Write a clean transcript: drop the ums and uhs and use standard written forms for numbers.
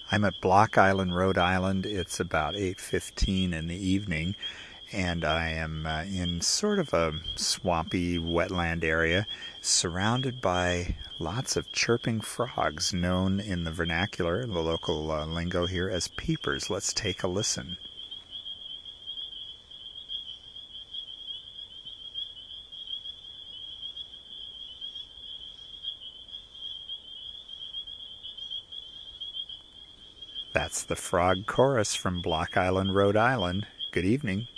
I'm at Block Island, Rhode Island. It's about 8:15 in the evening, and I am in sort of a swampy wetland area surrounded by lots of chirping frogs known in the vernacular, the local lingo here, as peepers. Let's take a listen. That's the frog chorus from Block Island, Rhode Island. Good evening.